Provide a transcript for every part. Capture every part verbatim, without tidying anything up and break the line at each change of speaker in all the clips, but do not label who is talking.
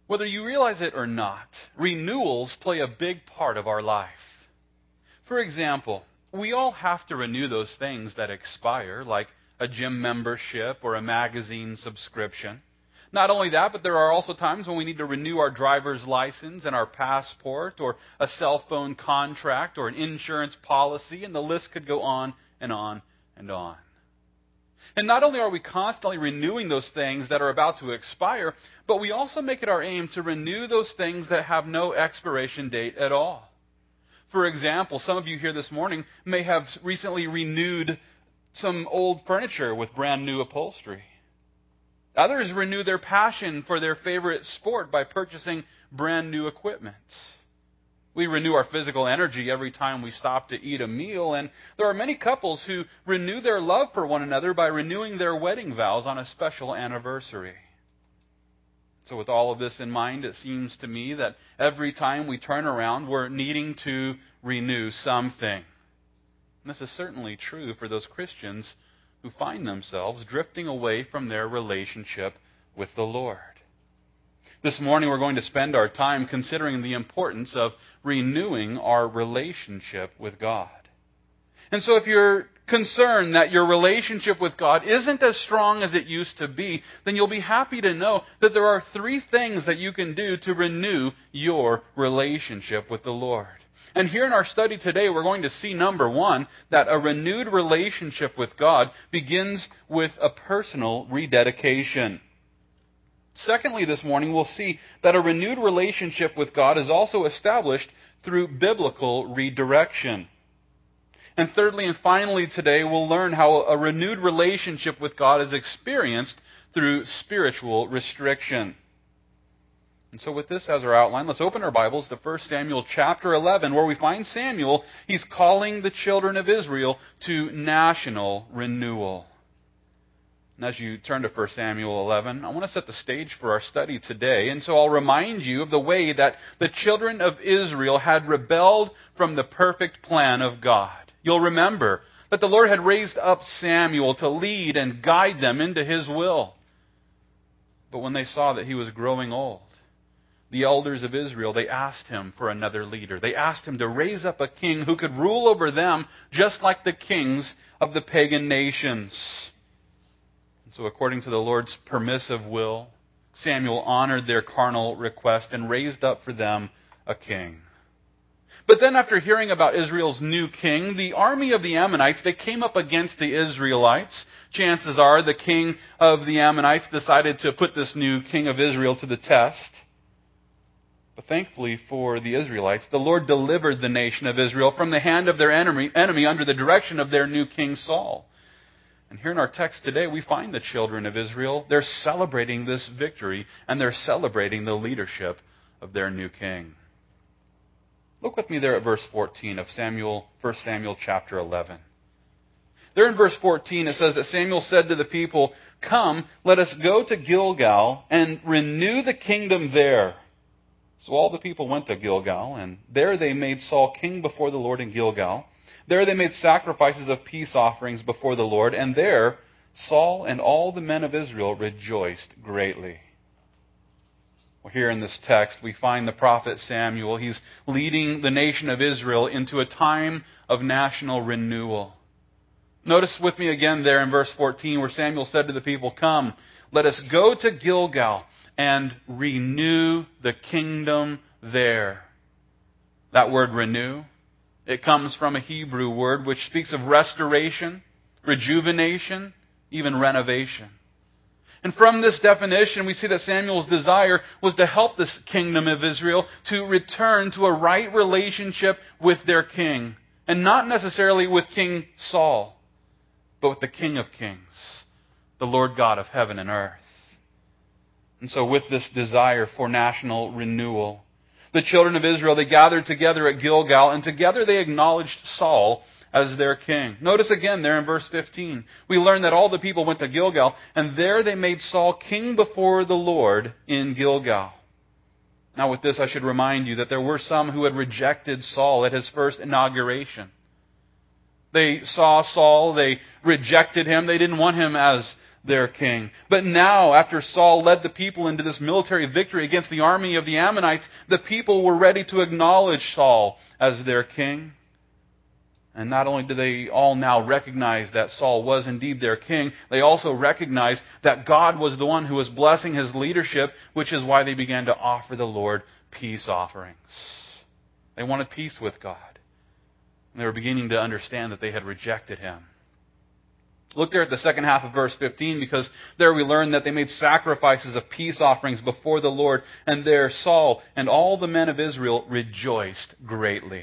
Whether you realize it or not, renewals play a big part of our life. For example, we all have to renew those things that expire, like a gym membership or a magazine subscription. Not only that, but there are also times when we need to renew our driver's license and our passport, or a cell phone contract, or an insurance policy, and the list could go on and on and on. And not only are we constantly renewing those things that are about to expire, but we also make it our aim to renew those things that have no expiration date at all. For example, some of you here this morning may have recently renewed some old furniture with brand new upholstery. Others renew their passion for their favorite sport by purchasing brand new equipment. We renew our physical energy every time we stop to eat a meal, and there are many couples who renew their love for one another by renewing their wedding vows on a special anniversary. So with all of this in mind, it seems to me that every time we turn around, we're needing to renew something. And this is certainly true for those Christians who find themselves drifting away from their relationship with the Lord. This morning we're going to spend our time considering the importance of renewing our relationship with God. And so if you're concerned that your relationship with God isn't as strong as it used to be, then you'll be happy to know that there are three things that you can do to renew your relationship with the Lord. And here in our study today, we're going to see, number one, that a renewed relationship with God begins with a personal rededication. Secondly, this morning, we'll see that a renewed relationship with God is also established through biblical redirection. And thirdly and finally today, we'll learn how a renewed relationship with God is experienced through spiritual restriction. And so with this as our outline, let's open our Bibles to First Samuel chapter eleven, where we find Samuel. He's calling the children of Israel to national renewal. And as you turn to First Samuel eleven, I want to set the stage for our study today. And so I'll remind you of the way that the children of Israel had rebelled from the perfect plan of God. You'll remember that the Lord had raised up Samuel to lead and guide them into His will. But when they saw that he was growing old, the elders of Israel, they asked him for another leader. They asked him to raise up a king who could rule over them just like the kings of the pagan nations. So according to the Lord's permissive will, Samuel honored their carnal request and raised up for them a king. But then after hearing about Israel's new king, the army of the Ammonites, they came up against the Israelites. Chances are the king of the Ammonites decided to put this new king of Israel to the test. But thankfully for the Israelites, the Lord delivered the nation of Israel from the hand of their enemy, enemy under the direction of their new king Saul. And here in our text today, we find the children of Israel. They're celebrating this victory, and they're celebrating the leadership of their new king. Look with me there at verse fourteen of Samuel, First Samuel chapter eleven. There in verse fourteen it says that Samuel said to the people, "Come, let us go to Gilgal and renew the kingdom there." So all the people went to Gilgal, and there they made Saul king before the Lord in Gilgal. There they made sacrifices of peace offerings before the Lord, and there Saul and all the men of Israel rejoiced greatly. Well, here in this text, we find the prophet Samuel. He's leading the nation of Israel into a time of national renewal. Notice with me again there in verse fourteen where Samuel said to the people, "Come, let us go to Gilgal and renew the kingdom there." That word renew, it comes from a Hebrew word which speaks of restoration, rejuvenation, even renovation. And from this definition, we see that Samuel's desire was to help this kingdom of Israel to return to a right relationship with their king. And not necessarily with King Saul, but with the King of Kings, the Lord God of heaven and earth. And so with this desire for national renewal, the children of Israel, they gathered together at Gilgal, and together they acknowledged Saul as their king. Notice again there in verse fifteen, we learn that all the people went to Gilgal, and there they made Saul king before the Lord in Gilgal. Now with this I should remind you that there were some who had rejected Saul at his first inauguration. They saw Saul, they rejected him, they didn't want him as their king. But now, after Saul led the people into this military victory against the army of the Ammonites, the people were ready to acknowledge Saul as their king. And not only do they all now recognize that Saul was indeed their king, they also recognized that God was the one who was blessing his leadership, which is why they began to offer the Lord peace offerings. They wanted peace with God. And they were beginning to understand that they had rejected Him. Look there at the second half of verse fifteen, because there we learn that they made sacrifices of peace offerings before the Lord, and there Saul and all the men of Israel rejoiced greatly.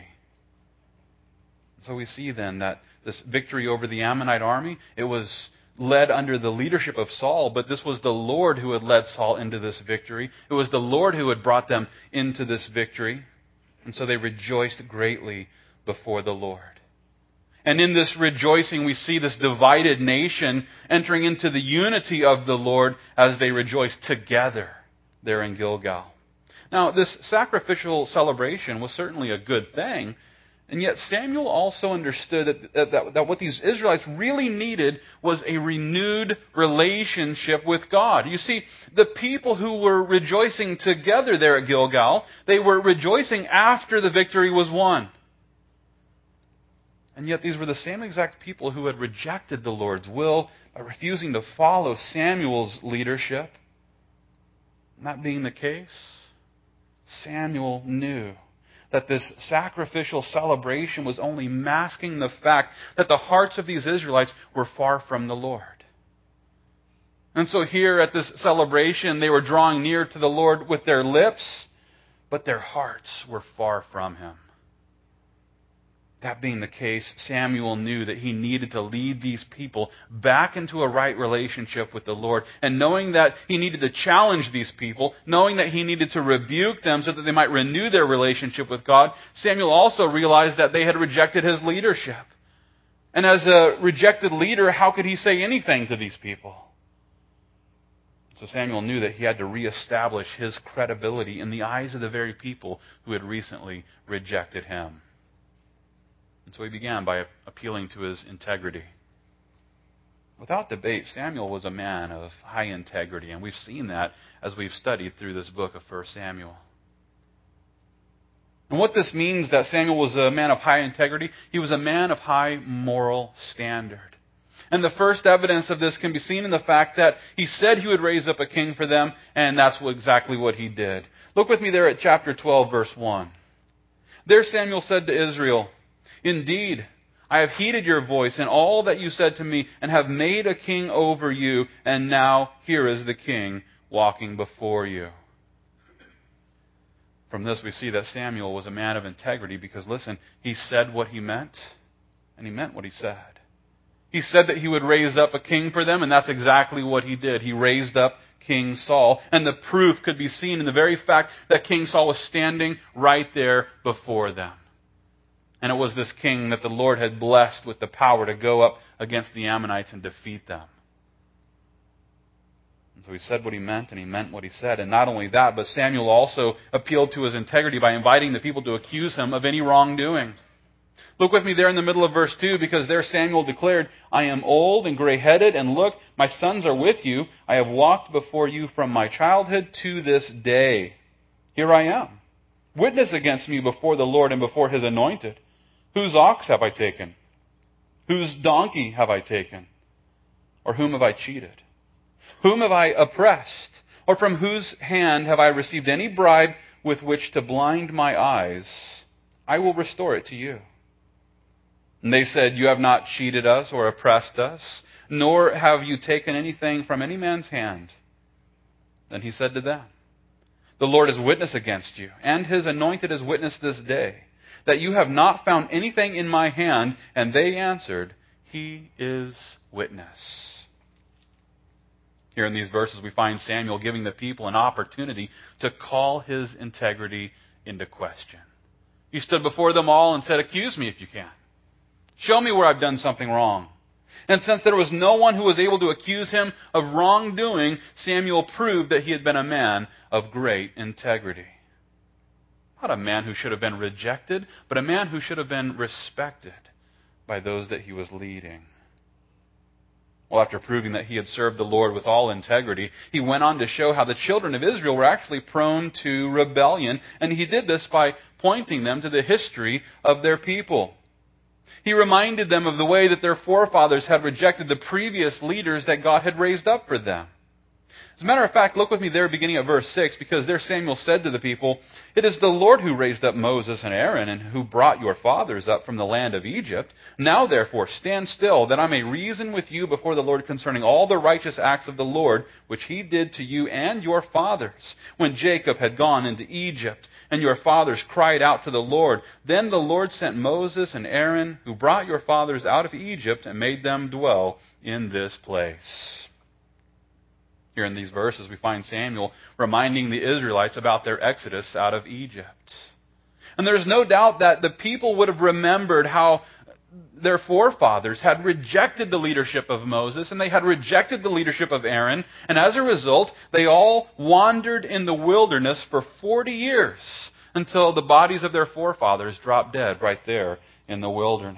So we see then that this victory over the Ammonite army, it was led under the leadership of Saul, but this was the Lord who had led Saul into this victory. It was the Lord who had brought them into this victory. And so they rejoiced greatly before the Lord. And in this rejoicing, we see this divided nation entering into the unity of the Lord as they rejoice together there in Gilgal. Now, this sacrificial celebration was certainly a good thing, and yet Samuel also understood that, that, that what these Israelites really needed was a renewed relationship with God. You see, the people who were rejoicing together there at Gilgal, they were rejoicing after the victory was won. And yet these were the same exact people who had rejected the Lord's will by refusing to follow Samuel's leadership. And that being the case, Samuel knew that this sacrificial celebration was only masking the fact that the hearts of these Israelites were far from the Lord. And so here at this celebration, they were drawing near to the Lord with their lips, but their hearts were far from Him. That being the case, Samuel knew that he needed to lead these people back into a right relationship with the Lord. And knowing that he needed to challenge these people, knowing that he needed to rebuke them so that they might renew their relationship with God, Samuel also realized that they had rejected his leadership. And as a rejected leader, how could he say anything to these people? So Samuel knew that he had to reestablish his credibility in the eyes of the very people who had recently rejected him. And so he began by appealing to his integrity. Without debate, Samuel was a man of high integrity, and we've seen that as we've studied through this book of First Samuel. And what this means that Samuel was a man of high integrity, he was a man of high moral standard. And the first evidence of this can be seen in the fact that he said he would raise up a king for them, and that's what, exactly what he did. Look with me there at chapter twelve, verse one. There Samuel said to Israel, "Indeed, I have heeded your voice in all that you said to me, and have made a king over you, and now here is the king walking before you." From this we see that Samuel was a man of integrity because, listen, he said what he meant, and he meant what he said. He said that he would raise up a king for them, and that's exactly what he did. He raised up King Saul, and the proof could be seen in the very fact that King Saul was standing right there before them. And it was this king that the Lord had blessed with the power to go up against the Ammonites and defeat them. And so he said what he meant, and he meant what he said. And not only that, but Samuel also appealed to his integrity by inviting the people to accuse him of any wrongdoing. Look with me there in the middle of verse two, because there Samuel declared, "I am old and gray-headed, and look, my sons are with you. I have walked before you from my childhood to this day. Here I am. Witness against me before the Lord and before His anointed. Whose ox have I taken? Whose donkey have I taken? Or whom have I cheated? Whom have I oppressed? Or from whose hand have I received any bribe with which to blind my eyes? I will restore it to you." And they said, "You have not cheated us or oppressed us, nor have you taken anything from any man's hand." Then he said to them, "The Lord is witness against you, and His anointed is witness this day, that you have not found anything in my hand." And they answered, "He is witness." Here in these verses we find Samuel giving the people an opportunity to call his integrity into question. He stood before them all and said, "Accuse me if you can. Show me where I've done something wrong." And since there was no one who was able to accuse him of wrongdoing, Samuel proved that he had been a man of great integrity. Not a man who should have been rejected, but a man who should have been respected by those that he was leading. Well, after proving that he had served the Lord with all integrity, he went on to show how the children of Israel were actually prone to rebellion, and he did this by pointing them to the history of their people. He reminded them of the way that their forefathers had rejected the previous leaders that God had raised up for them. As a matter of fact, look with me there beginning at verse six, because there Samuel said to the people, "It is the Lord who raised up Moses and Aaron, and who brought your fathers up from the land of Egypt. Now therefore stand still, that I may reason with you before the Lord concerning all the righteous acts of the Lord, which he did to you and your fathers, when Jacob had gone into Egypt, and your fathers cried out to the Lord. Then the Lord sent Moses and Aaron, who brought your fathers out of Egypt, and made them dwell in this place." Here in these verses, we find Samuel reminding the Israelites about their exodus out of Egypt. And there's no doubt that the people would have remembered how their forefathers had rejected the leadership of Moses, and they had rejected the leadership of Aaron, and as a result, they all wandered in the wilderness for forty years until the bodies of their forefathers dropped dead right there in the wilderness.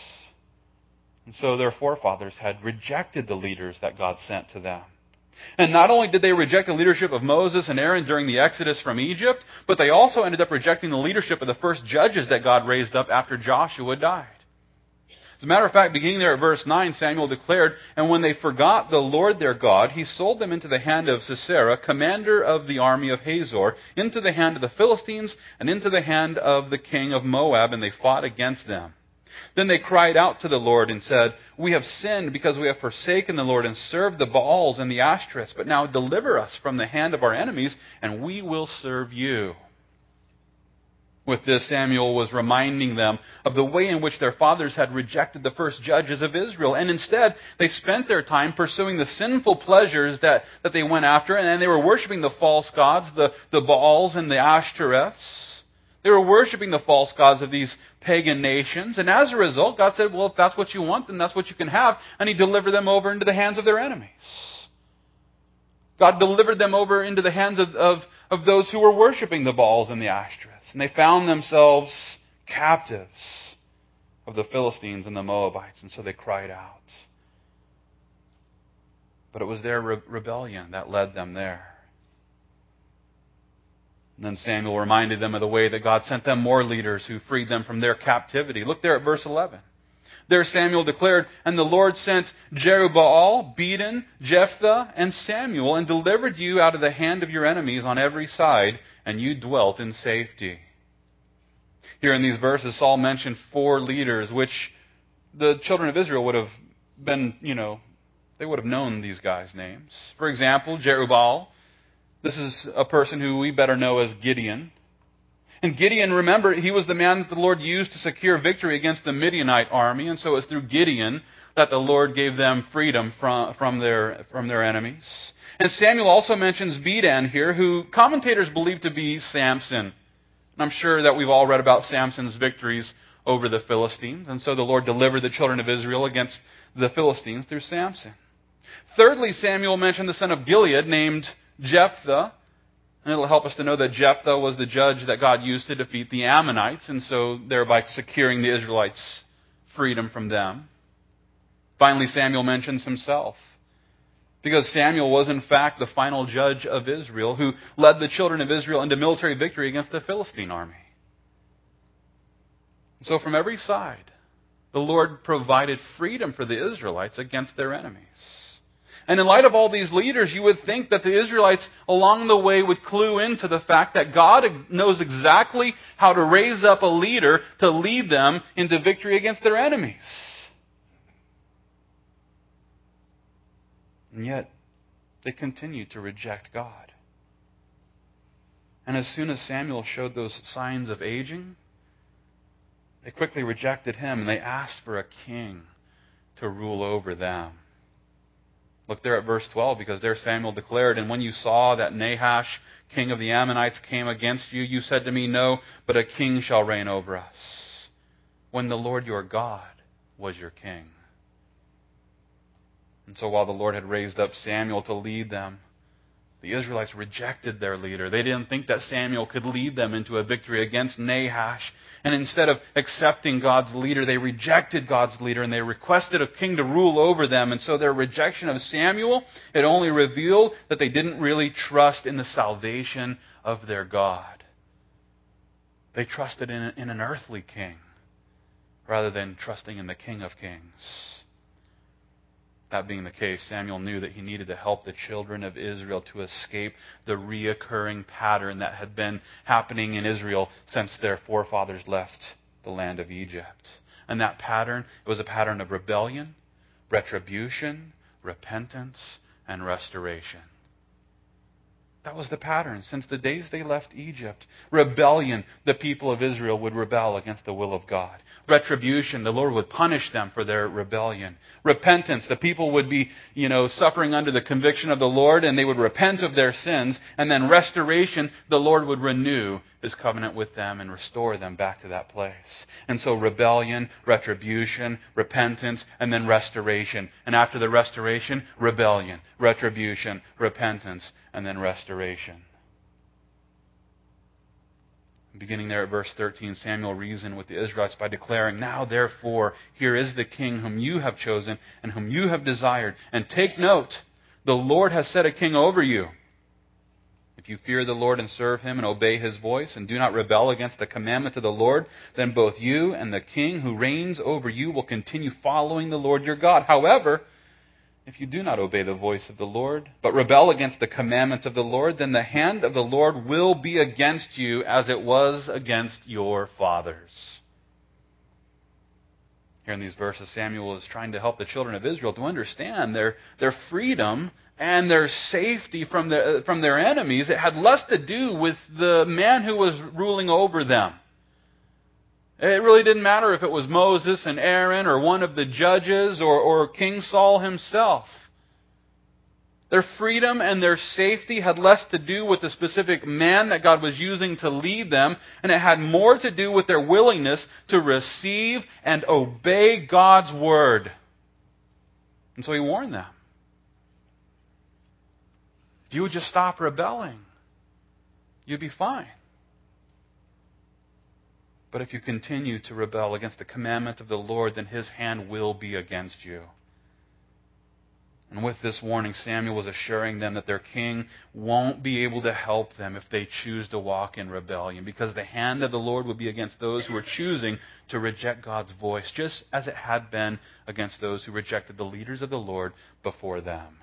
And so their forefathers had rejected the leaders that God sent to them. And not only did they reject the leadership of Moses and Aaron during the exodus from Egypt, but they also ended up rejecting the leadership of the first judges that God raised up after Joshua died. As a matter of fact, beginning there at verse nine, Samuel declared, "And when they forgot the Lord their God, he sold them into the hand of Sisera, commander of the army of Hazor, into the hand of the Philistines, and into the hand of the king of Moab, and they fought against them. Then they cried out to the Lord and said, 'We have sinned because we have forsaken the Lord and served the Baals and the Ashtoreths. But now deliver us from the hand of our enemies, and we will serve you.'" With this, Samuel was reminding them of the way in which their fathers had rejected the first judges of Israel. And instead, they spent their time pursuing the sinful pleasures that, that they went after, and they were worshiping the false gods, the, the Baals and the Ashtoreths. They were worshiping the false gods of these pagan nations. And as a result, God said, well, if that's what you want, then that's what you can have. And he delivered them over into the hands of their enemies. God delivered them over into the hands of, of, of those who were worshiping the Baals and the Ashtoreths. And they found themselves captives of the Philistines and the Moabites. And so they cried out. But it was their re- rebellion that led them there. And then Samuel reminded them of the way that God sent them more leaders who freed them from their captivity. Look there at verse eleven. There Samuel declared, "And the Lord sent Jerubbaal, Bedan, Jephthah, and Samuel, and delivered you out of the hand of your enemies on every side, and you dwelt in safety." Here in these verses, Saul mentioned four leaders, which the children of Israel would have been, you know, they would have known these guys' names. For example, Jerubbaal. This is a person who we better know as Gideon. And Gideon, remember, he was the man that the Lord used to secure victory against the Midianite army. And so it was through Gideon that the Lord gave them freedom from, from, their, from their enemies. And Samuel also mentions Bedan here, who commentators believe to be Samson. And I'm sure that we've all read about Samson's victories over the Philistines. And so the Lord delivered the children of Israel against the Philistines through Samson. Thirdly, Samuel mentioned the son of Gilead named Jephthah. And it'll help us to know that Jephthah was the judge that God used to defeat the Ammonites, and so thereby securing the Israelites' freedom from them. Finally, Samuel mentions himself, because Samuel was in fact the final judge of Israel who led the children of Israel into military victory against the Philistine army. So from every side, the Lord provided freedom for the Israelites against their enemies. And in light of all these leaders, you would think that the Israelites along the way would clue into the fact that God knows exactly how to raise up a leader to lead them into victory against their enemies. And yet, they continued to reject God. And as soon as Samuel showed those signs of aging, they quickly rejected him and they asked for a king to rule over them. Look there at verse twelve, because there Samuel declared, "And when you saw that Nahash, king of the Ammonites, came against you, you said to me, 'No, but a king shall reign over us,' when the Lord your God was your king." And so while the Lord had raised up Samuel to lead them, The Israelites rejected their leader. They didn't think that Samuel could lead them into a victory against Nahash. And instead of accepting God's leader, they rejected God's leader and they requested a king to rule over them. And so their rejection of Samuel, it only revealed that they didn't really trust in the salvation of their God. They trusted in, in an earthly king rather than trusting in the King of Kings. That being the case, Samuel knew that he needed to help the children of Israel to escape the reoccurring pattern that had been happening in Israel since their forefathers left the land of Egypt. And that pattern, it was a pattern of rebellion, retribution, repentance, and restoration. That was the pattern. Since the days they left Egypt, rebellion, the people of Israel would rebel against the will of God. Retribution, the Lord would punish them for their rebellion. Repentance, the people would be, you know, suffering under the conviction of the Lord and they would repent of their sins. And then restoration, the Lord would renew His covenant with them and restore them back to that place. And so rebellion, retribution, repentance, and then restoration. And after the restoration, rebellion, retribution, repentance, and then restoration. Beginning there at verse thirteen, Samuel reasoned with the Israelites by declaring, "Now therefore, here is the king whom you have chosen and whom you have desired. And take note, the Lord has set a king over you. If you fear the Lord and serve Him and obey His voice and do not rebel against the commandment of the Lord, then both you and the king who reigns over you will continue following the Lord your God. However, if you do not obey the voice of the Lord, but rebel against the commandments of the Lord, then the hand of the Lord will be against you as it was against your fathers." Here in these verses, Samuel is trying to help the children of Israel to understand their, their freedom and their safety from, the, from their enemies. It had less to do with the man who was ruling over them. It really didn't matter if it was Moses and Aaron or one of the judges or, or King Saul himself. Their freedom and their safety had less to do with the specific man that God was using to lead them, and it had more to do with their willingness to receive and obey God's word. And so He warned them. If you would just stop rebelling, you'd be fine. But if you continue to rebel against the commandment of the Lord, then His hand will be against you. And with this warning, Samuel was assuring them that their king won't be able to help them if they choose to walk in rebellion, because the hand of the Lord would be against those who are choosing to reject God's voice, just as it had been against those who rejected the leaders of the Lord before them.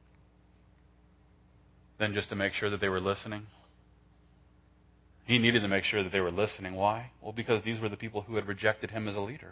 Then just to make sure that they were listening, He needed to make sure that they were listening. Why? Well, because these were the people who had rejected Him as a leader.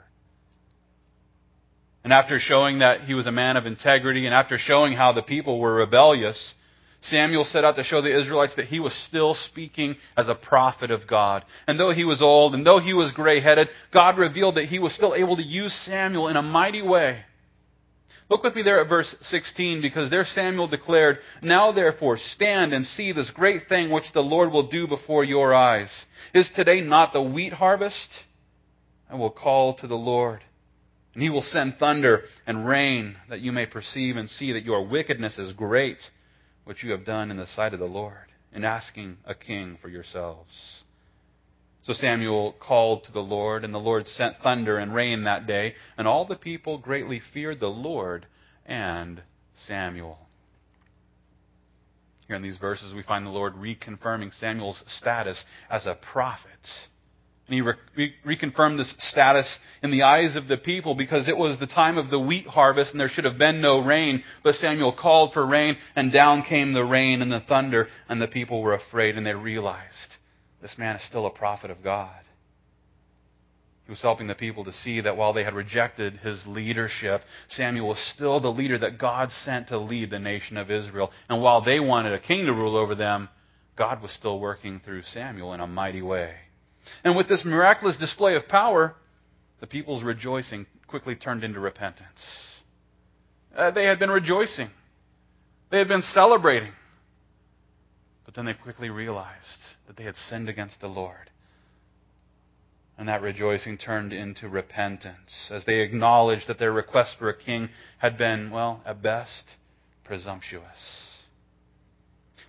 And after showing that He was a man of integrity, and after showing how the people were rebellious, Samuel set out to show the Israelites that he was still speaking as a prophet of God. And though he was old, and though he was gray-headed, God revealed that He was still able to use Samuel in a mighty way. Look with me there at verse sixteen, because there Samuel declared, "Now therefore stand and see this great thing which the Lord will do before your eyes. Is today not the wheat harvest? I will call to the Lord, and He will send thunder and rain, that you may perceive and see that your wickedness is great, which you have done in the sight of the Lord, in asking a king for yourselves." So Samuel called to the Lord, and the Lord sent thunder and rain that day, and all the people greatly feared the Lord and Samuel. Here in these verses, we find the Lord reconfirming Samuel's status as a prophet. And He re- reconfirmed this status in the eyes of the people because it was the time of the wheat harvest and there should have been no rain. But Samuel called for rain, and down came the rain and the thunder, and the people were afraid, and they realized, this man is still a prophet of God. He was helping the people to see that while they had rejected his leadership, Samuel was still the leader that God sent to lead the nation of Israel. And while they wanted a king to rule over them, God was still working through Samuel in a mighty way. And with this miraculous display of power, the people's rejoicing quickly turned into repentance. Uh, they had been rejoicing. They had been celebrating. But then they quickly realized that they had sinned against the Lord. And that rejoicing turned into repentance as they acknowledged that their request for a king had been, well, at best, presumptuous.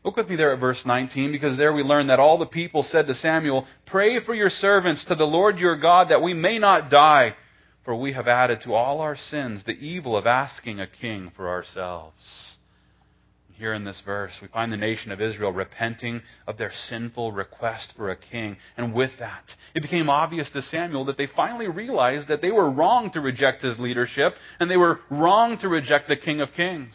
Look with me there at verse nineteen, because there we learn that all the people said to Samuel, "Pray for your servants to the Lord your God, that we may not die, for we have added to all our sins the evil of asking a king for ourselves." Here in this verse, we find the nation of Israel repenting of their sinful request for a king. And with that, it became obvious to Samuel that they finally realized that they were wrong to reject his leadership, and they were wrong to reject the King of Kings.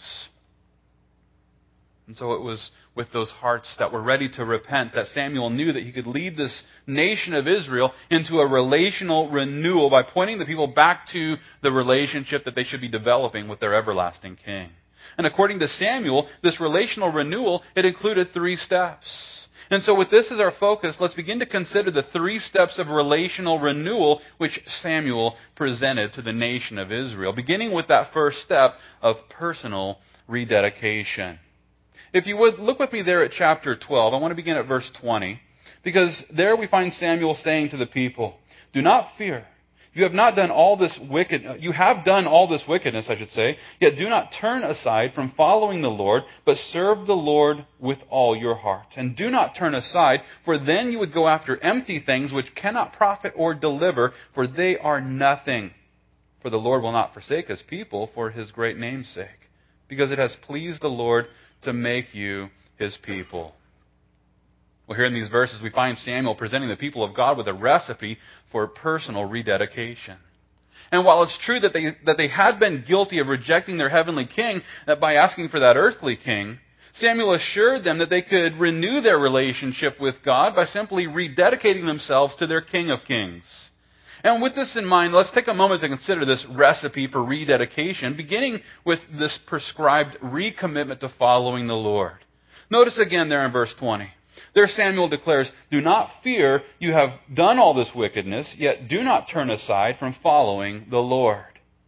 And so it was with those hearts that were ready to repent that Samuel knew that he could lead this nation of Israel into a relational renewal by pointing the people back to the relationship that they should be developing with their everlasting king. And according to Samuel, this relational renewal, it included three steps. And so with this as our focus, let's begin to consider the three steps of relational renewal which Samuel presented to the nation of Israel, beginning with that first step of personal rededication. If you would, look with me there at chapter twelve. I want to begin at verse twenty, because there we find Samuel saying to the people, "Do not fear. You have not done all this wicked, you have done all this wickedness, I should say, yet do not turn aside from following the Lord, but serve the Lord with all your heart. And do not turn aside, for then you would go after empty things which cannot profit or deliver, for they are nothing. For the Lord will not forsake his people for his great name's sake, because it has pleased the Lord to make you his people." Well, here in these verses, we find Samuel presenting the people of God with a recipe for personal rededication. And while it's true that they, that they had been guilty of rejecting their heavenly king that by asking for that earthly king, Samuel assured them that they could renew their relationship with God by simply rededicating themselves to their King of Kings. And with this in mind, let's take a moment to consider this recipe for rededication, beginning with this prescribed recommitment to following the Lord. Notice again there in verse twenty. There Samuel declares, "Do not fear, you have done all this wickedness, yet do not turn aside from following the Lord."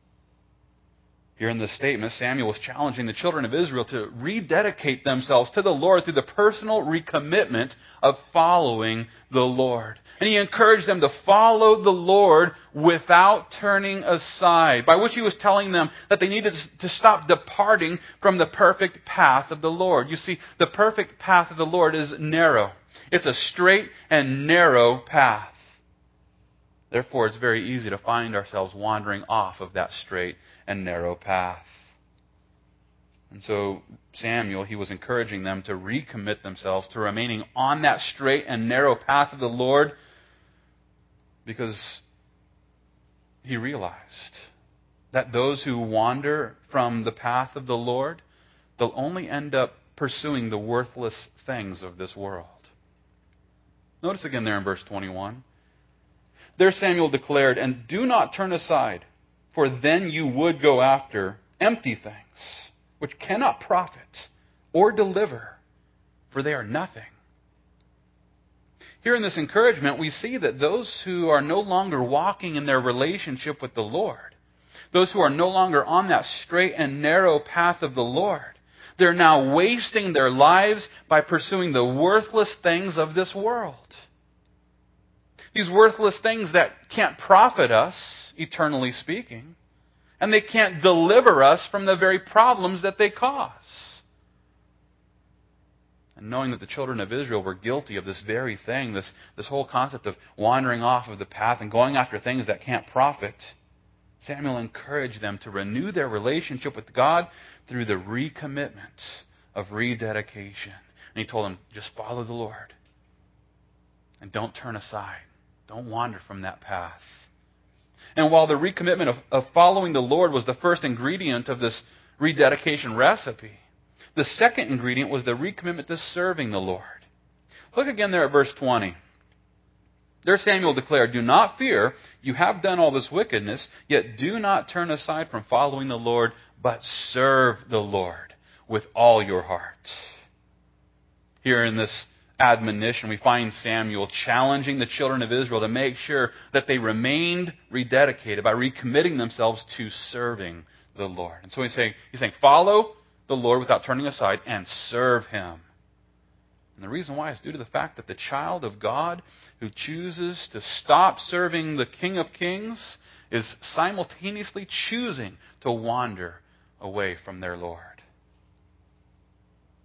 Here in this statement, Samuel was challenging the children of Israel to rededicate themselves to the Lord through the personal recommitment of following the Lord. And he encouraged them to follow the Lord without turning aside, by which he was telling them that they needed to stop departing from the perfect path of the Lord. You see, the perfect path of the Lord is narrow. It's a straight and narrow path. Therefore, it's very easy to find ourselves wandering off of that straight and narrow path. And so Samuel, he was encouraging them to recommit themselves to remaining on that straight and narrow path of the Lord, because he realized that those who wander from the path of the Lord, they'll only end up pursuing the worthless things of this world. Notice again there in verse twenty-one. There Samuel declared, "And do not turn aside, for then you would go after empty things, which cannot profit or deliver, for they are nothing." Here in this encouragement, we see that those who are no longer walking in their relationship with the Lord, those who are no longer on that straight and narrow path of the Lord, they're now wasting their lives by pursuing the worthless things of this world. These worthless things that can't profit us, eternally speaking, and they can't deliver us from the very problems that they cause. And knowing that the children of Israel were guilty of this very thing, this, this whole concept of wandering off of the path and going after things that can't profit, Samuel encouraged them to renew their relationship with God through the recommitment of rededication. And he told them, just follow the Lord. And don't turn aside. Don't wander from that path. And while the recommitment of, of following the Lord was the first ingredient of this rededication recipe, the second ingredient was the recommitment to serving the Lord. Look again there at verse twenty. There Samuel declared, "Do not fear, you have done all this wickedness, yet do not turn aside from following the Lord, but serve the Lord with all your heart." Here in this admonition, we find Samuel challenging the children of Israel to make sure that they remained rededicated by recommitting themselves to serving the Lord. And so he's saying, he's saying, follow the Lord without turning aside and serve Him. And the reason why is due to the fact that the child of God who chooses to stop serving the King of Kings is simultaneously choosing to wander away from their Lord.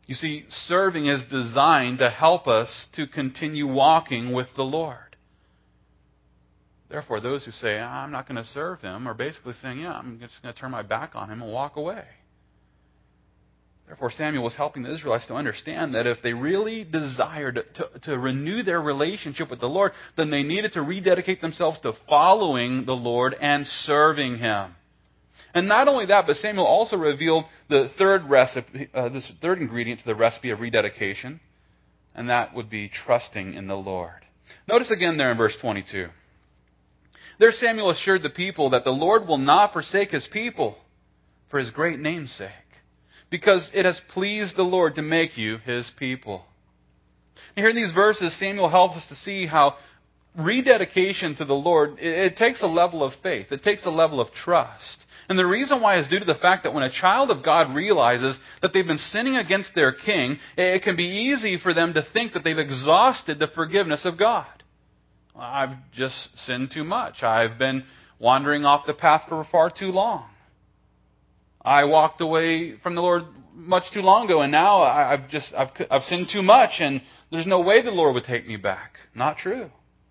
You see, serving is designed to help us to continue walking with the Lord. Therefore, those who say, I'm not going to serve Him, are basically saying, yeah, I'm just going to turn my back on Him and walk away. Therefore, Samuel was helping the Israelites to understand that if they really desired to, to, to renew their relationship with the Lord, then they needed to rededicate themselves to following the Lord and serving Him. And not only that, but Samuel also revealed the third recipe, uh, this third ingredient to the recipe of rededication, and that would be trusting in the Lord. Notice again there in verse twenty-two. There Samuel assured the people that the Lord will not forsake His people for His great name's sake, because it has pleased the Lord to make you His people. And here in these verses, Samuel helps us to see how rededication to the Lord, it, it takes a level of faith. It takes a level of trust. And the reason why is due to the fact that when a child of God realizes that they've been sinning against their king, it can be easy for them to think that they've exhausted the forgiveness of God. I've just sinned too much. I've been wandering off the path for far too long. I walked away from the Lord much too long ago, and now I've just I've, I've sinned too much, and there's no way the Lord would take me back. Not true.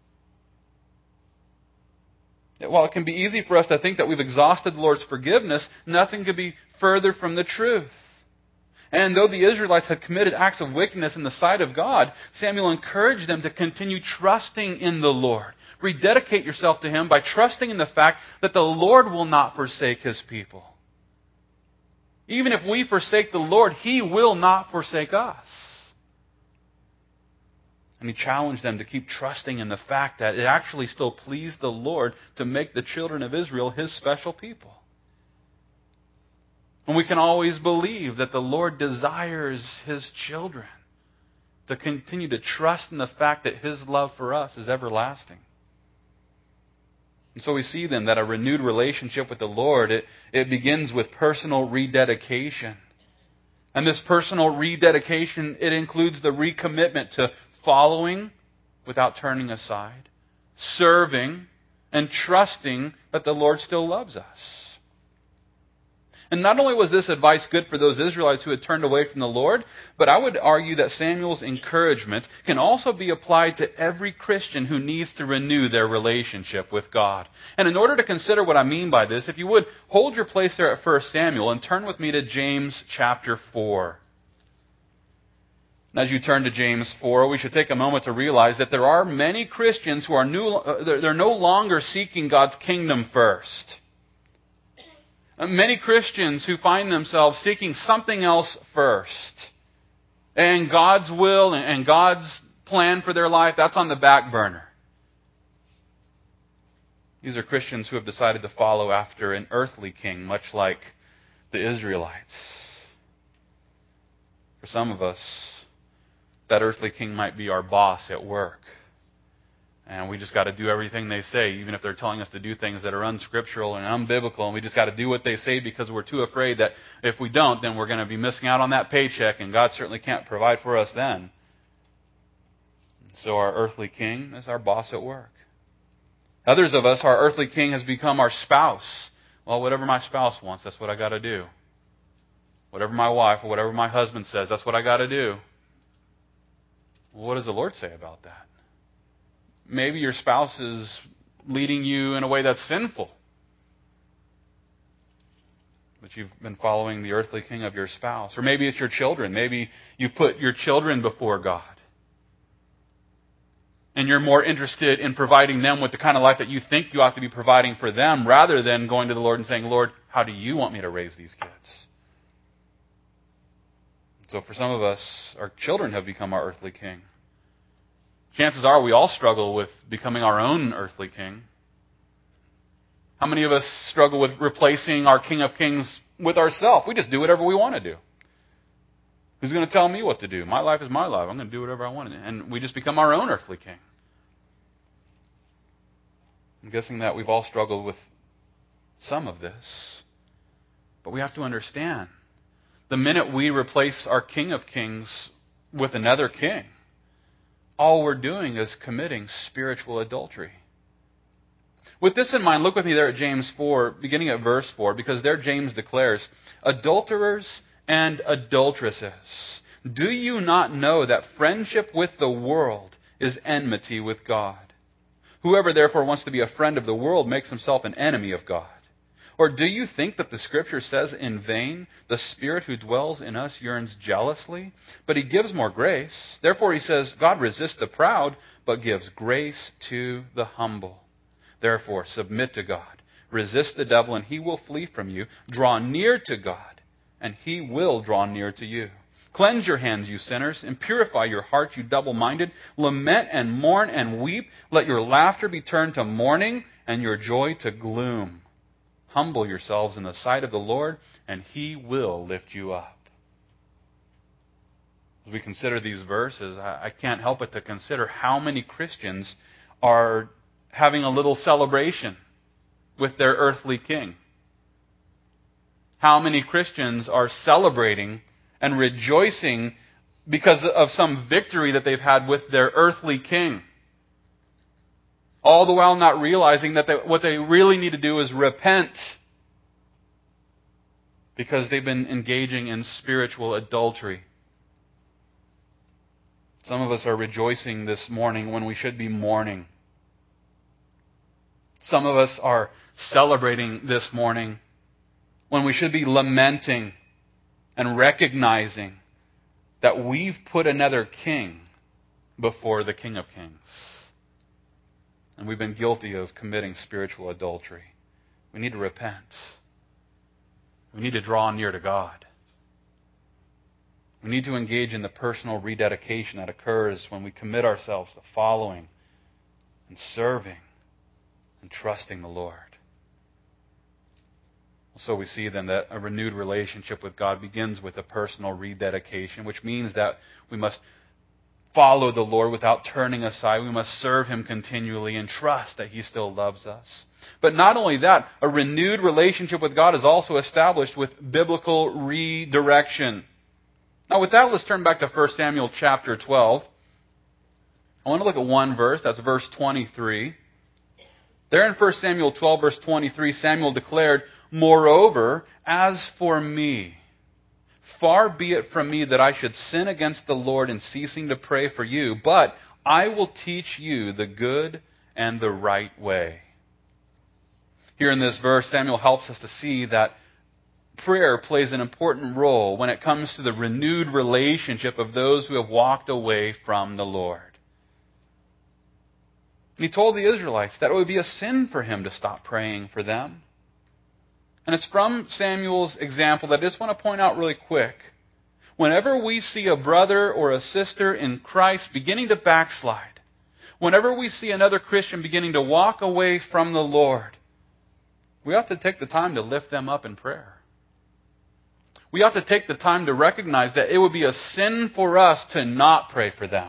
While it can be easy for us to think that we've exhausted the Lord's forgiveness, nothing could be further from the truth. And though the Israelites had committed acts of wickedness in the sight of God, Samuel encouraged them to continue trusting in the Lord. Rededicate yourself to Him by trusting in the fact that the Lord will not forsake His people. Even if we forsake the Lord, He will not forsake us. And he challenged them to keep trusting in the fact that it actually still pleased the Lord to make the children of Israel His special people. And we can always believe that the Lord desires His children to continue to trust in the fact that His love for us is everlasting. And so we see then that a renewed relationship with the Lord, it, it begins with personal rededication. And this personal rededication, it includes the recommitment to following without turning aside, serving, and trusting that the Lord still loves us. And not only was this advice good for those Israelites who had turned away from the Lord, but I would argue that Samuel's encouragement can also be applied to every Christian who needs to renew their relationship with God. And in order to consider what I mean by this, if you would, hold your place there at First Samuel and turn with me to James chapter four. As you turn to James four, we should take a moment to realize that there are many Christians who are new, uh, they're no longer seeking God's kingdom first. Uh, many Christians who find themselves seeking something else first. And God's will and God's plan for their life, that's on the back burner. These are Christians who have decided to follow after an earthly king, much like the Israelites. For some of us, that earthly king might be our boss at work. And we just got to do everything they say, even if they're telling us to do things that are unscriptural and unbiblical. And we just got to do what they say because we're too afraid that if we don't, then we're going to be missing out on that paycheck, and God certainly can't provide for us then. So our earthly king is our boss at work. Others of us, our earthly king has become our spouse. Well, whatever my spouse wants, that's what I got to do. Whatever my wife or whatever my husband says, that's what I got to do. Well, what does the Lord say about that? Maybe your spouse is leading you in a way that's sinful. But you've been following the earthly king of your spouse. Or maybe it's your children. Maybe you've put your children before God. And you're more interested in providing them with the kind of life that you think you ought to be providing for them, rather than going to the Lord and saying, Lord, how do you want me to raise these kids? So for some of us, our children have become our earthly king. Chances are we all struggle with becoming our own earthly king. How many of us struggle with replacing our King of Kings with ourselves? We just do whatever we want to do. Who's going to tell me what to do? My life is my life. I'm going to do whatever I want to do. And we just become our own earthly king. I'm guessing that we've all struggled with some of this. But we have to understand, the minute we replace our King of Kings with another king, all we're doing is committing spiritual adultery. With this in mind, look with me there at James four, beginning at verse four, because there James declares, adulterers and adulteresses. Do you not know that friendship with the world is enmity with God? Whoever therefore wants to be a friend of the world makes himself an enemy of God. Or do you think that the Scripture says in vain, the Spirit who dwells in us yearns jealously? But He gives more grace. Therefore He says, God resists the proud, but gives grace to the humble. Therefore, submit to God. Resist the devil, and he will flee from you. Draw near to God, and He will draw near to you. Cleanse your hands, you sinners, and purify your hearts, you double-minded. Lament and mourn and weep. Let your laughter be turned to mourning, and your joy to gloom. Humble yourselves in the sight of the Lord, and He will lift you up. As we consider these verses, I can't help but to consider how many Christians are having a little celebration with their earthly king. How many Christians are celebrating and rejoicing because of some victory that they've had with their earthly king. All the while not realizing that they, what they really need to do is repent because they've been engaging in spiritual adultery. Some of us are rejoicing this morning when we should be mourning. Some of us are celebrating this morning when we should be lamenting and recognizing that we've put another king before the King of Kings. And we've been guilty of committing spiritual adultery. We need to repent. We need to draw near to God. We need to engage in the personal rededication that occurs when we commit ourselves to following and serving and trusting the Lord. So we see then that a renewed relationship with God begins with a personal rededication, which means that we must follow the Lord without turning aside. We must serve Him continually and trust that He still loves us. But not only that, a renewed relationship with God is also established with biblical redirection. Now with that, let's turn back to First Samuel chapter twelve. I want to look at one verse. That's verse twenty-three. There in First Samuel twelve, verse twenty-three, Samuel declared, "Moreover, as for me, far be it from me that I should sin against the Lord in ceasing to pray for you, but I will teach you the good and the right way." Here in this verse, Samuel helps us to see that prayer plays an important role when it comes to the renewed relationship of those who have walked away from the Lord. And he told the Israelites that it would be a sin for him to stop praying for them. And it's from Samuel's example that I just want to point out really quick. Whenever we see a brother or a sister in Christ beginning to backslide, whenever we see another Christian beginning to walk away from the Lord, we have to take the time to lift them up in prayer. We have to take the time to recognize that it would be a sin for us to not pray for them.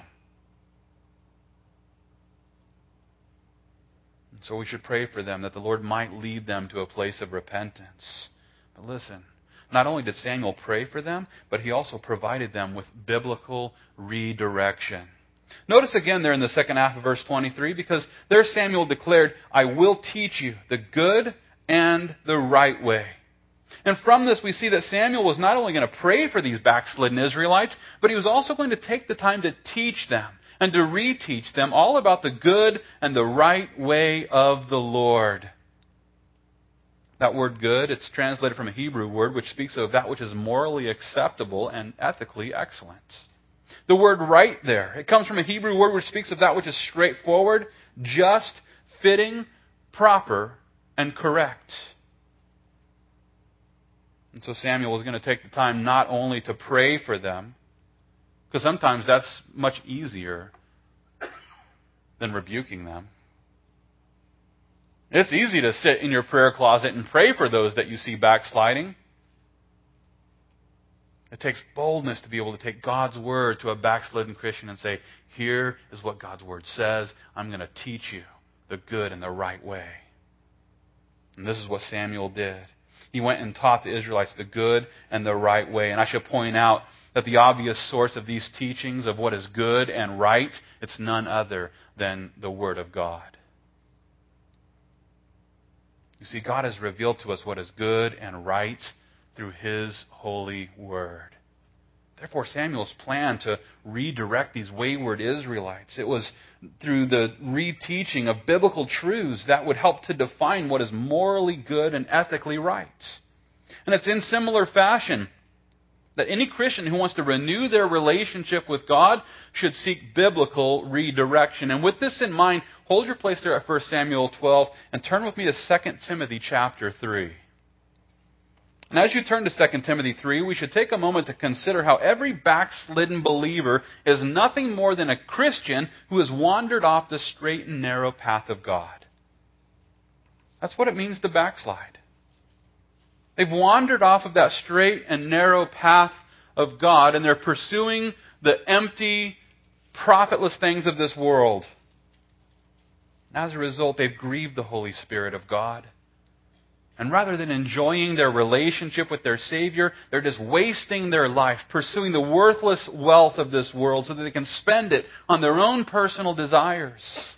So we should pray for them that the Lord might lead them to a place of repentance. But listen, not only did Samuel pray for them, but he also provided them with biblical redirection. Notice again there in the second half of verse twenty-three, because there Samuel declared, "I will teach you the good and the right way." And from this we see that Samuel was not only going to pray for these backslidden Israelites, but he was also going to take the time to teach them and to reteach them all about the good and the right way of the Lord. That word good, it's translated from a Hebrew word which speaks of that which is morally acceptable and ethically excellent. The word right there, it comes from a Hebrew word which speaks of that which is straightforward, just, fitting, proper, and correct. And so Samuel was going to take the time not only to pray for them, because sometimes that's much easier than rebuking them. It's easy to sit in your prayer closet and pray for those that you see backsliding. It takes boldness to be able to take God's Word to a backslidden Christian and say, "Here is what God's Word says. I'm going to teach you the good and the right way." And this is what Samuel did. He went and taught the Israelites the good and the right way. And I should point out that the obvious source of these teachings of what is good and right, it's none other than the Word of God. You see, God has revealed to us what is good and right through His holy Word. Therefore, Samuel's plan to redirect these wayward Israelites, it was through the reteaching of biblical truths that would help to define what is morally good and ethically right. And it's in similar fashion that any Christian who wants to renew their relationship with God should seek biblical redirection. And with this in mind, hold your place there at First Samuel twelve and turn with me to Second Timothy chapter three. And as you turn to Second Timothy three, we should take a moment to consider how every backslidden believer is nothing more than a Christian who has wandered off the straight and narrow path of God. That's what it means to backslide. They've wandered off of that straight and narrow path of God, and they're pursuing the empty, profitless things of this world. And as a result, they've grieved the Holy Spirit of God. And rather than enjoying their relationship with their Savior, they're just wasting their life pursuing the worthless wealth of this world so that they can spend it on their own personal desires.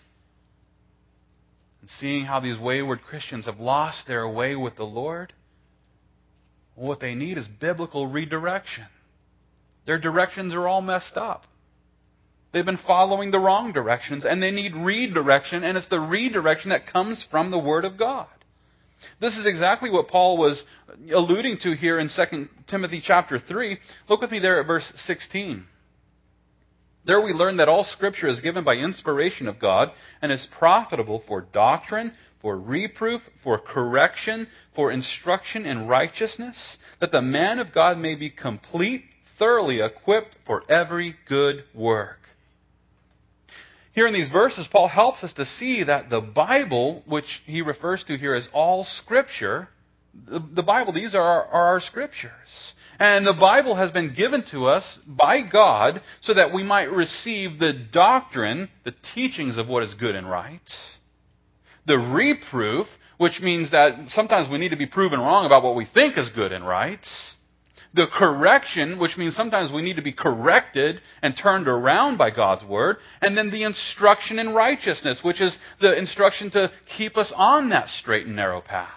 And seeing how these wayward Christians have lost their way with the Lord, what they need is biblical redirection. Their directions are all messed up. They've been following the wrong directions, and they need redirection, and it's the redirection that comes from the Word of God. This is exactly what Paul was alluding to here in Second Timothy chapter three. Look with me there at verse sixteen. There we learn that all Scripture is given by inspiration of God and is profitable for doctrine, for reproof, for correction, for instruction in righteousness, that the man of God may be complete, thoroughly equipped for every good work. Here in these verses, Paul helps us to see that the Bible, which he refers to here as all Scripture, the, the Bible, these are our, are our Scriptures. And the Bible has been given to us by God so that we might receive the doctrine, the teachings of what is good and right. The reproof, which means that sometimes we need to be proven wrong about what we think is good and right. The correction, which means sometimes we need to be corrected and turned around by God's Word. And then the instruction in righteousness, which is the instruction to keep us on that straight and narrow path.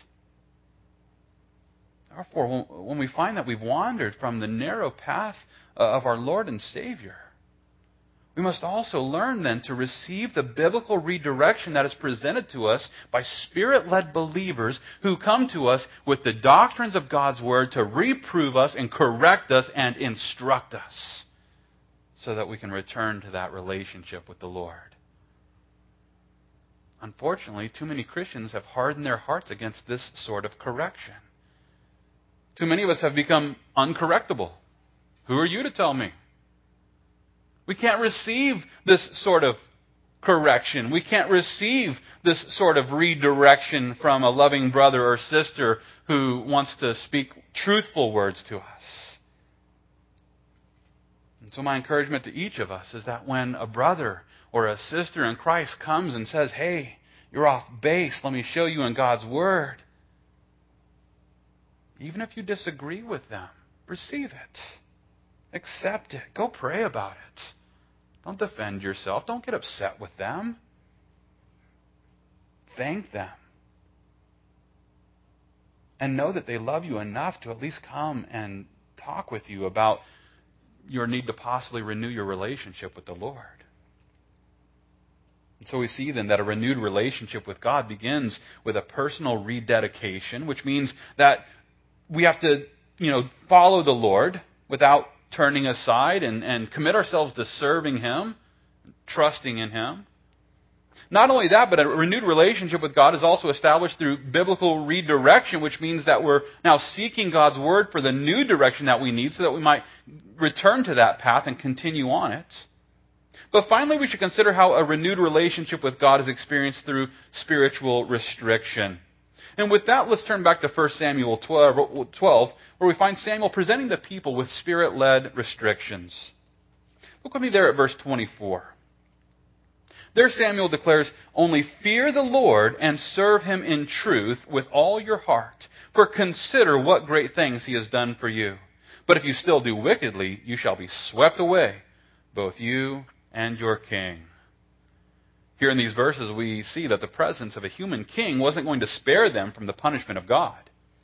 Therefore, when we find that we've wandered from the narrow path of our Lord and Savior, we must also learn then to receive the biblical redirection that is presented to us by Spirit-led believers who come to us with the doctrines of God's Word to reprove us and correct us and instruct us so that we can return to that relationship with the Lord. Unfortunately, too many Christians have hardened their hearts against this sort of correction. Too many of us have become uncorrectable. Who are you to tell me? We can't receive this sort of correction. We can't receive this sort of redirection from a loving brother or sister who wants to speak truthful words to us. And so my encouragement to each of us is that when a brother or a sister in Christ comes and says, "Hey, you're off base, let me show you in God's Word," even if you disagree with them, receive it. Accept it. Go pray about it. Don't defend yourself. Don't get upset with them. Thank them. And know that they love you enough to at least come and talk with you about your need to possibly renew your relationship with the Lord. And so we see then that a renewed relationship with God begins with a personal rededication, which means that we have to, you know, follow the Lord without turning aside and, and commit ourselves to serving Him, trusting in Him. Not only that, but a renewed relationship with God is also established through biblical redirection, which means that we're now seeking God's Word for the new direction that we need so that we might return to that path and continue on it. But finally, we should consider how a renewed relationship with God is experienced through spiritual restriction. And with that, let's turn back to First Samuel twelve, where we find Samuel presenting the people with Spirit-led restrictions. Look with me there at verse twenty-four. There Samuel declares, "Only fear the Lord and serve Him in truth with all your heart, for consider what great things He has done for you. But if you still do wickedly, you shall be swept away, both you and your king." Here in these verses, we see that the presence of a human king wasn't going to spare them from the punishment of God.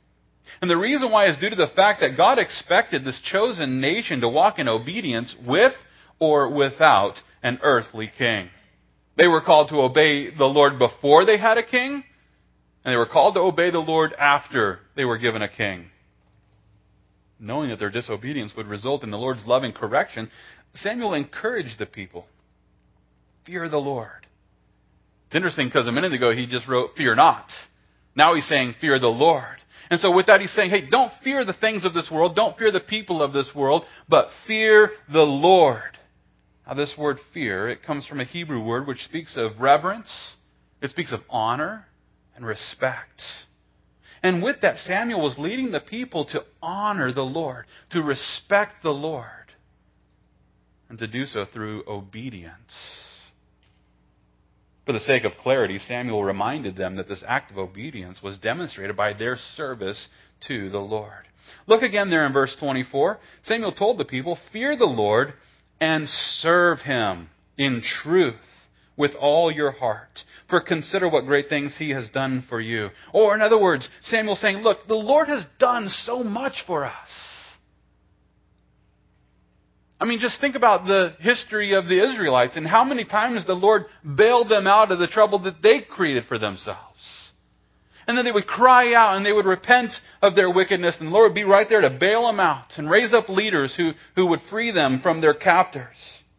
And the reason why is due to the fact that God expected this chosen nation to walk in obedience with or without an earthly king. They were called to obey the Lord before they had a king, and they were called to obey the Lord after they were given a king. Knowing that their disobedience would result in the Lord's loving correction, Samuel encouraged the people. Fear the Lord. It's interesting because a minute ago he just wrote, fear not. Now he's saying, fear the Lord. And so with that he's saying, hey, don't fear the things of this world. Don't fear the people of this world, but fear the Lord. Now this word fear, it comes from a Hebrew word which speaks of reverence. It speaks of honor and respect. And with that, Samuel was leading the people to honor the Lord, to respect the Lord, and to do so through obedience. For the sake of clarity, Samuel reminded them that this act of obedience was demonstrated by their service to the Lord. Look again there in verse twenty-four. Samuel told the people, fear the Lord and serve Him in truth with all your heart. For consider what great things He has done for you. Or in other words, Samuel's saying, look, the Lord has done so much for us. I mean, just think about the history of the Israelites and how many times the Lord bailed them out of the trouble that they created for themselves. And then they would cry out and they would repent of their wickedness, and the Lord would be right there to bail them out and raise up leaders who, who would free them from their captors.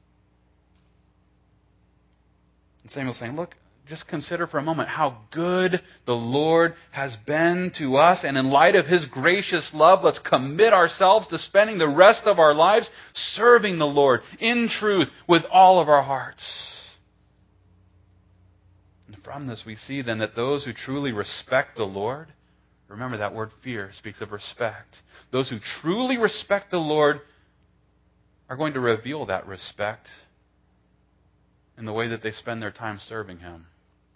And Samuel's saying, look, just consider for a moment how good the Lord has been to us. And in light of His gracious love, let's commit ourselves to spending the rest of our lives serving the Lord in truth with all of our hearts. And from this we see then that those who truly respect the Lord, remember that word fear speaks of respect. Those who truly respect the Lord are going to reveal that respect in the way that they spend their time serving Him.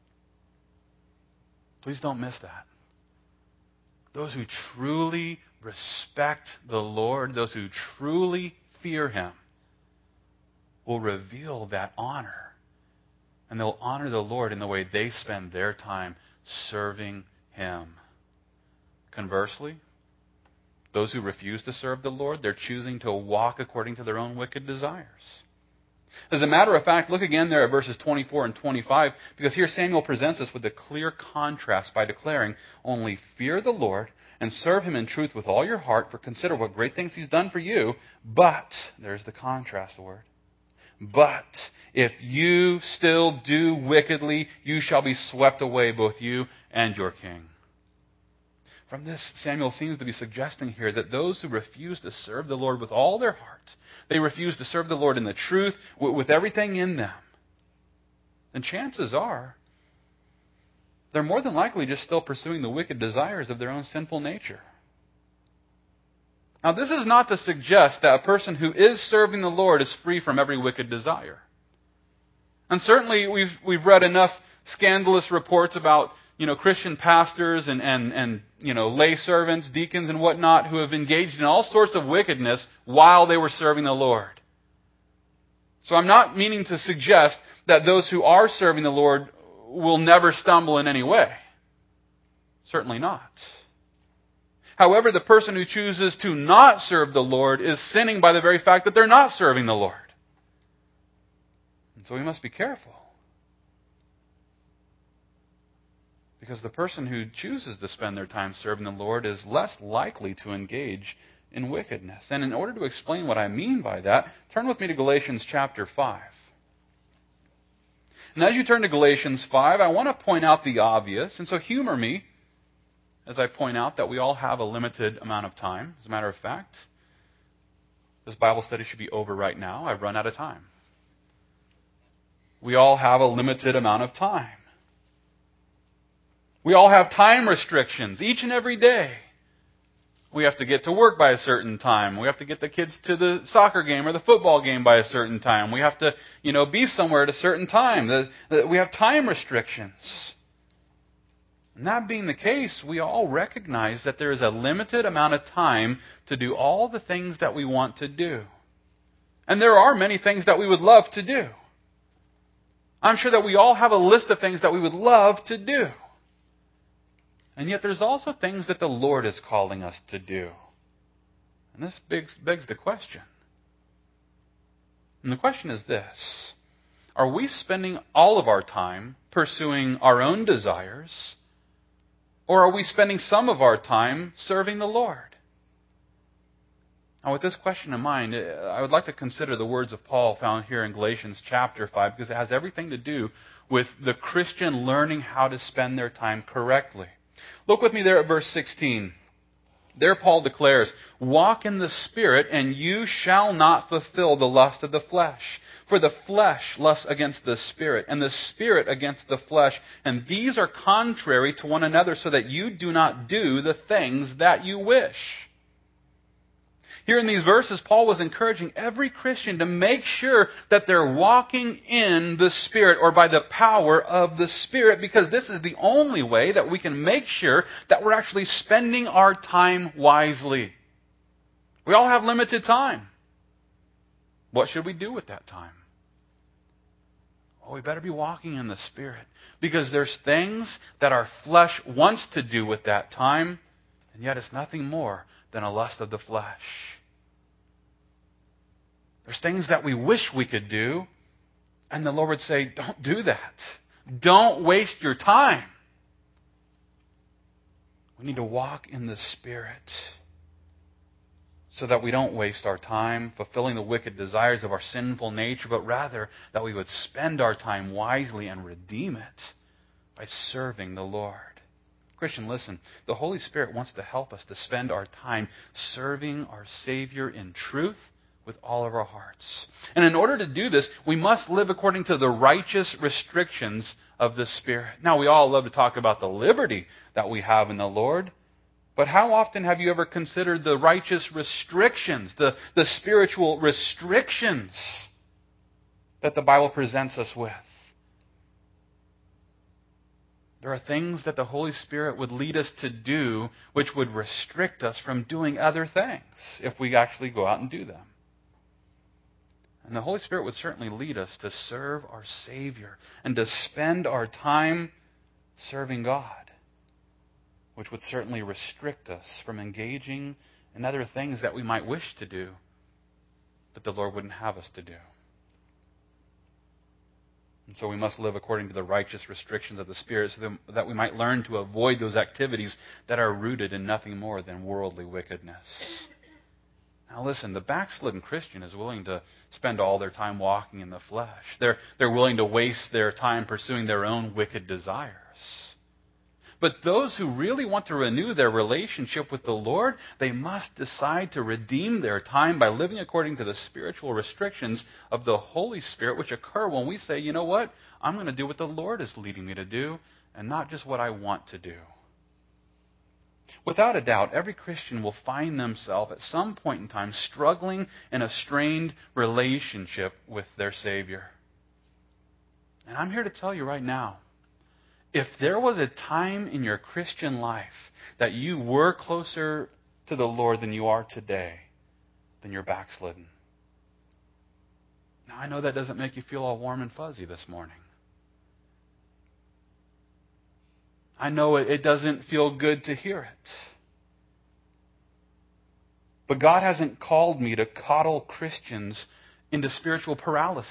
Please don't miss that. Those who truly respect the Lord, those who truly fear Him, will reveal that honor. And they'll honor the Lord in the way they spend their time serving Him. Conversely, those who refuse to serve the Lord, they're choosing to walk according to their own wicked desires. As a matter of fact, look again there at verses twenty-four and twenty-five, because here Samuel presents us with a clear contrast by declaring, only fear the Lord and serve Him in truth with all your heart, for consider what great things He's done for you. But, there's the contrast word, but if you still do wickedly, you shall be swept away, both you and your king. From this, Samuel seems to be suggesting here that those who refuse to serve the Lord with all their heart, they refuse to serve the Lord in the truth, with everything in them, then chances are they're more than likely just still pursuing the wicked desires of their own sinful nature. Now, this is not to suggest that a person who is serving the Lord is free from every wicked desire. And certainly we've we've read enough scandalous reports about, you know, Christian pastors and, and, and you know, lay servants, deacons and whatnot who have engaged in all sorts of wickedness while they were serving the Lord. So I'm not meaning to suggest that those who are serving the Lord will never stumble in any way. Certainly not. However, the person who chooses to not serve the Lord is sinning by the very fact that they're not serving the Lord. And so we must be careful. Because the person who chooses to spend their time serving the Lord is less likely to engage in wickedness. And in order to explain what I mean by that, turn with me to Galatians chapter five. And as you turn to Galatians five, I want to point out the obvious. And so humor me as I point out that we all have a limited amount of time. As a matter of fact, this Bible study should be over right now. I've run out of time. We all have a limited amount of time. We all have time restrictions each and every day. We have to get to work by a certain time. We have to get the kids to the soccer game or the football game by a certain time. We have to, you know, be somewhere at a certain time. The, the, we have time restrictions. And that being the case, we all recognize that there is a limited amount of time to do all the things that we want to do. And there are many things that we would love to do. I'm sure that we all have a list of things that we would love to do. And yet there's also things that the Lord is calling us to do. And this begs, begs the question. And the question is this: are we spending all of our time pursuing our own desires, or are we spending some of our time serving the Lord? Now, with this question in mind, I would like to consider the words of Paul found here in Galatians chapter five, because it has everything to do with the Christian learning how to spend their time correctly. Look with me there at verse sixteen. There Paul declares, "Walk in the Spirit, and you shall not fulfill the lust of the flesh. For the flesh lusts against the Spirit, and the Spirit against the flesh. And these are contrary to one another, so that you do not do the things that you wish." Here in these verses, Paul was encouraging every Christian to make sure that they're walking in the Spirit, or by the power of the Spirit, because this is the only way that we can make sure that we're actually spending our time wisely. We all have limited time. What should we do with that time? Oh, we better be walking in the Spirit, because there's things that our flesh wants to do with that time, and yet it's nothing more than a lust of the flesh. There's things that we wish we could do, and the Lord would say, don't do that. Don't waste your time. We need to walk in the Spirit so that we don't waste our time fulfilling the wicked desires of our sinful nature, but rather that we would spend our time wisely and redeem it by serving the Lord. Christian, listen, the Holy Spirit wants to help us to spend our time serving our Savior in truth with all of our hearts. And in order to do this, we must live according to the righteous restrictions of the Spirit. Now, we all love to talk about the liberty that we have in the Lord, but how often have you ever considered the righteous restrictions, the, the spiritual restrictions that the Bible presents us with? There are things that the Holy Spirit would lead us to do which would restrict us from doing other things if we actually go out and do them. And the Holy Spirit would certainly lead us to serve our Savior and to spend our time serving God, which would certainly restrict us from engaging in other things that we might wish to do, but the Lord wouldn't have us to do. And so we must live according to the righteous restrictions of the Spirit, so that we might learn to avoid those activities that are rooted in nothing more than worldly wickedness. Now listen, the backslidden Christian is willing to spend all their time walking in the flesh. They're, they're willing to waste their time pursuing their own wicked desires. But those who really want to renew their relationship with the Lord, they must decide to redeem their time by living according to the spiritual restrictions of the Holy Spirit, which occur when we say, you know what, I'm going to do what the Lord is leading me to do, and not just what I want to do. Without a doubt, every Christian will find themselves at some point in time struggling in a strained relationship with their Savior. And I'm here to tell you right now, if there was a time in your Christian life that you were closer to the Lord than you are today, then you're backslidden. Now, I know that doesn't make you feel all warm and fuzzy this morning. I know it, it doesn't feel good to hear it. But God hasn't called me to coddle Christians into spiritual paralysis.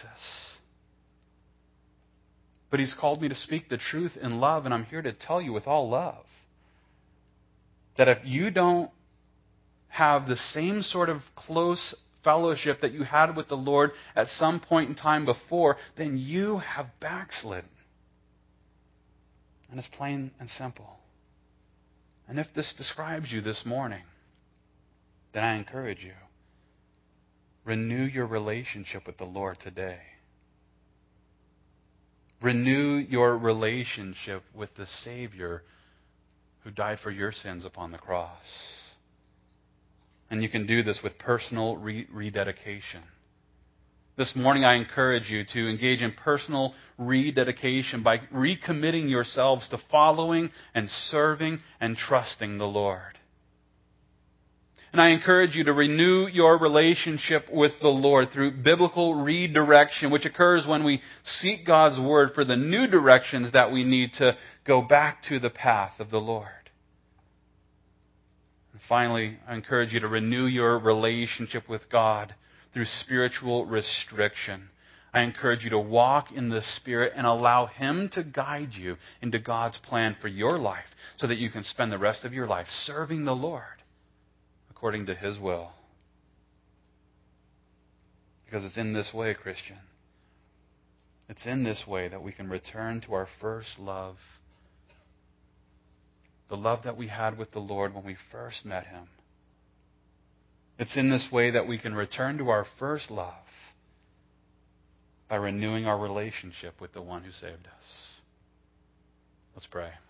But He's called me to speak the truth in love, and I'm here to tell you with all love that if you don't have the same sort of close fellowship that you had with the Lord at some point in time before, then you have backslidden. And it's plain and simple. And if this describes you this morning, then I encourage you, renew your relationship with the Lord today. Renew your relationship with the Savior who died for your sins upon the cross. And you can do this with personal re- rededication. This morning I encourage you to engage in personal rededication by recommitting yourselves to following and serving and trusting the Lord. And I encourage you to renew your relationship with the Lord through biblical redirection, which occurs when we seek God's Word for the new directions that we need to go back to the path of the Lord. Finally, I encourage you to renew your relationship with God through spiritual restriction. I encourage you to walk in the Spirit and allow Him to guide you into God's plan for your life so that you can spend the rest of your life serving the Lord according to His will. Because it's in this way, Christian, it's in this way that we can return to our first love, the love that we had with the Lord when we first met Him. It's in this way that we can return to our first love by renewing our relationship with the one who saved us. Let's pray.